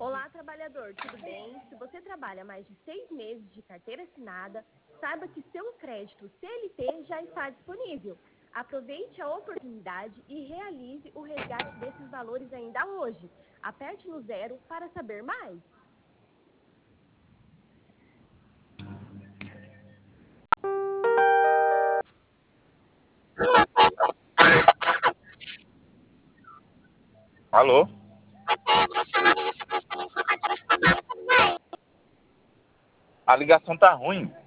Olá, trabalhador, tudo bem? Se você trabalha mais de 6 meses de carteira assinada, saiba que seu crédito CLT já está disponível. Aproveite a oportunidade e realize o resgate desses valores ainda hoje. Aperte no 0 para saber mais. Alô? A ligação tá ruim.